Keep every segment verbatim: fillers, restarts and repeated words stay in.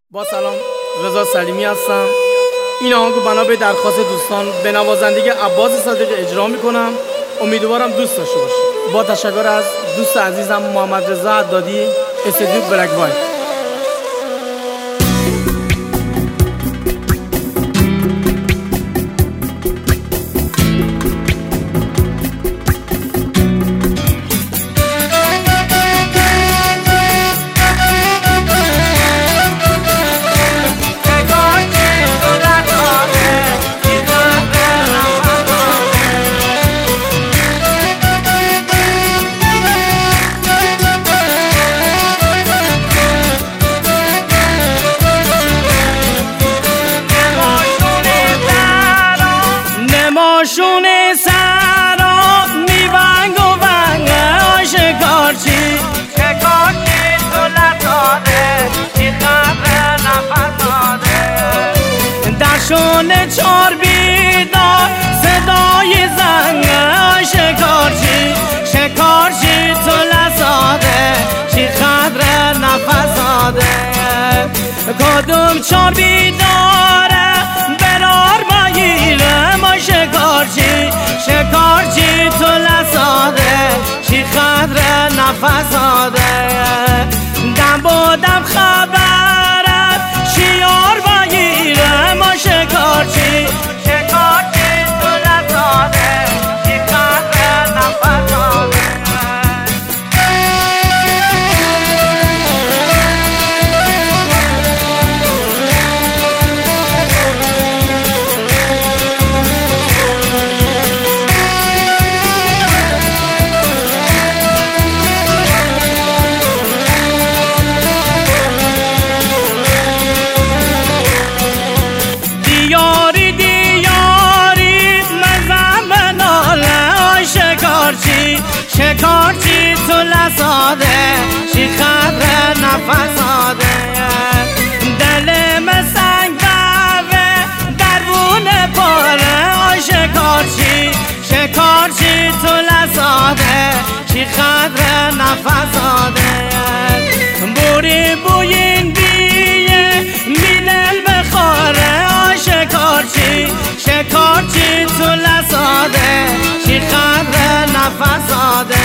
با سلام، رضا سلیمی هستم. این آهنگو بنا به درخواست دوستان به نوازندگی عباس صادقی اجرا میکنم. امیدوارم دوست داشته باشید. با تشکر از دوست عزیزم محمد رضا عدادی، استودیو بلک وایت. شونه سرا میونگ و ونگ شکارچی شکارچی تو لطاده چی خبر نفساده در شونه چار بیدار صدای زنگ شکارچی شکارچی تو لطاده چی خبر نفساده کدوم چار بیداره برار مگیره ما شکارچی شکارچی تو لساده چی خدر نفساده دم بودم خبرت شیار بگیره ما شکارچی شکارچی تو لساده چی خدر نفساده شکارچی تو لساده چی خبر نفساده دل مسنگ باوه درون پاره آی شکارچی شکارچی تو لساده چی خبر نفساده بوری بوین بیه میلل بخوره آی شکارچی شکارچی تو لساده چی خبر نفساده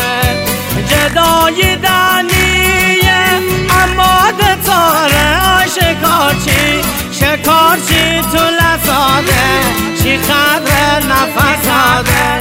جدای دنیه اما دتاره شکارچی شکارچی تو لساده چی خبر نفساده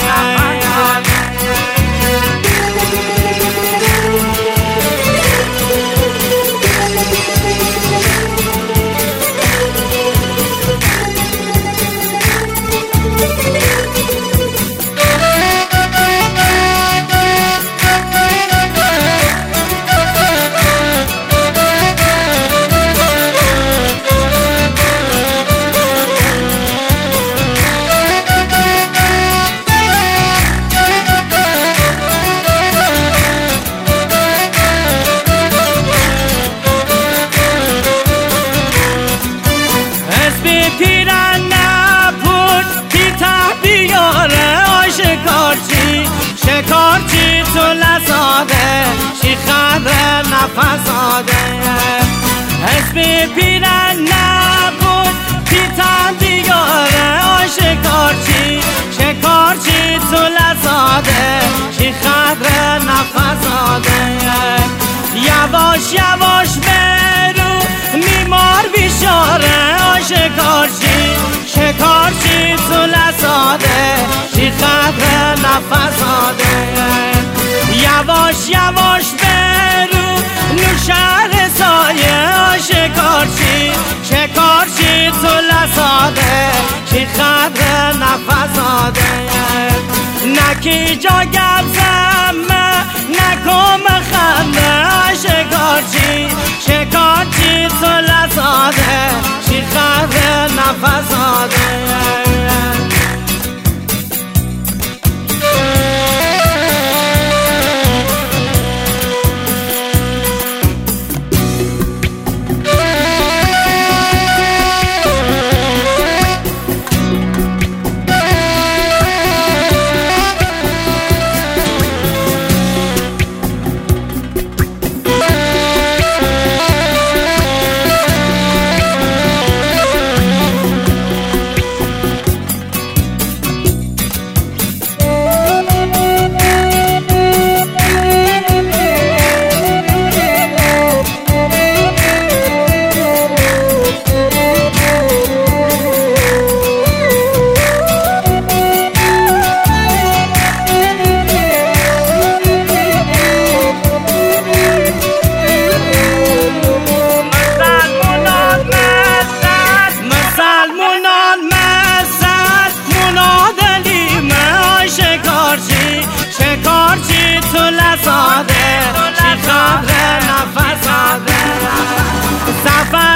شکارچی شکارچی تو لساده چی خبر نفساده اسم پیرن نبود پیتن دیگاره آی شکارچی شکارچی تو لساده چی خبر نفساده یواش یواش برو میمار بیشاره آی شکارچی شکارچی تو لساده چی خبر نفساده یواش یواش برو نوشهر سایه شکارچی شکارچی تو لساده چی خبر نفساده نکی جا گب زمه نکم خنده شکارچی شکارچی تو لساده چی خبر نفساده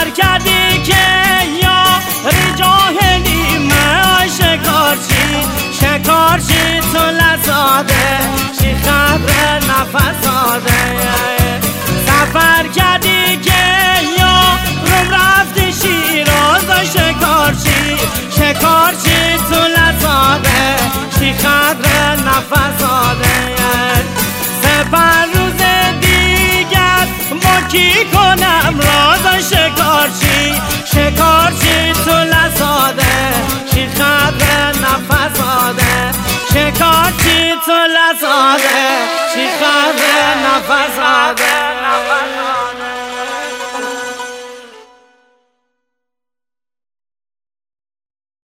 سفر کردی که یاری جاهلی من شکارچی شکارچی تو لزاده شی خبر نفساده سفر کردی که یارم رفتی شیراز شکارچی شکارچی تو لزاده شی خبر نفساده سپر روز دیگر با کی کنم راز شکارچی شکارچی تو لزاده شی خبر نفساده شکارچی تو لزاده شی خبر نفساده